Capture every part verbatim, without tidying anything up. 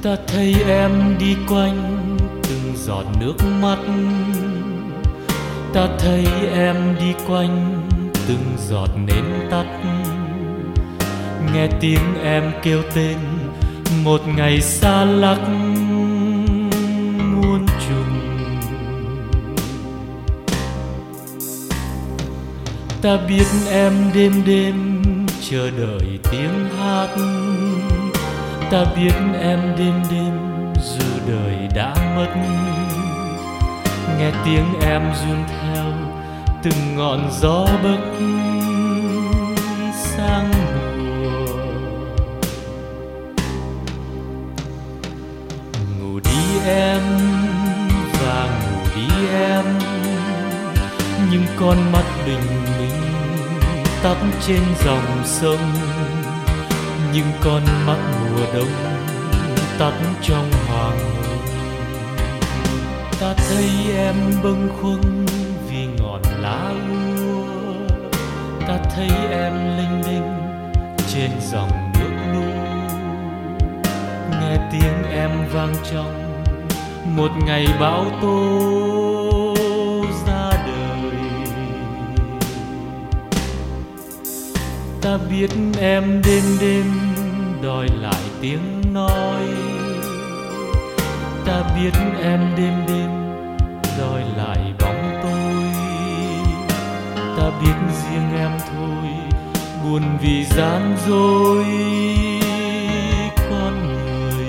Ta thấy em đi quanh từng giọt nước mắt, ta thấy em đi quanh từng giọt nến tắt. Nghe tiếng em kêu tên một ngày xa lắc muôn trùng. Ta biết em đêm đêm chờ đợi tiếng hát, ta biết em đêm đêm dù đời đã mất. Nghe tiếng em run theo từng ngọn gió bấc sang mùa. Ngủ đi em và ngủ đi em, nhưng con mắt bình minh tắt trên dòng sông. Nhưng con mắt mùa đông tắt trong hoàng hôn. Ta thấy em bâng khuâng vì ngọn lá úa, ta thấy em lênh đênh trên dòng nước lu. Nghe tiếng em vang trong một ngày bão tố ra đời. Ta biết em đêm đêm đòi lại tiếng nói, ta biết em đêm đêm đòi lại bóng tôi. Ta biết riêng em thôi buồn vì gian dối con người.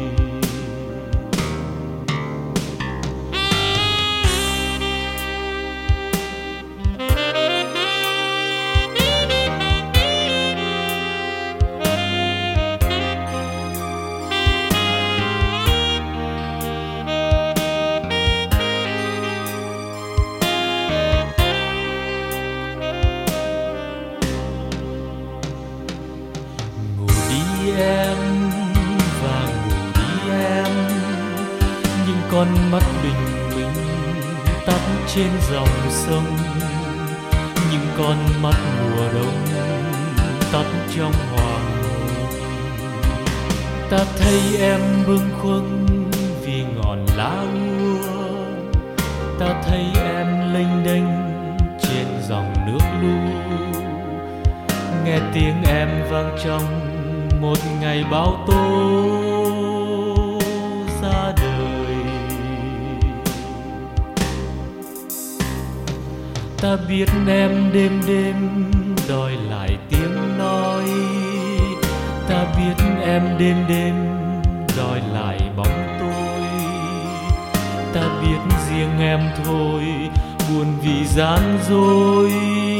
Em và ngủ đi em, nhưng con mắt bình minh tắt trên dòng sông. Nhưng con mắt mùa đông tắt trong hoàng hôn. Ta thấy em bâng khuâng vì ngọn lá úa, ta thấy em lênh đênh trên dòng nước lu. Nghe tiếng em vang trong một ngày bão tố ra đời. Ta biết em đêm đêm đòi lại tiếng nói, ta biết em đêm đêm đòi lại bóng tôi. Ta biết riêng em thôi buồn vì gian dối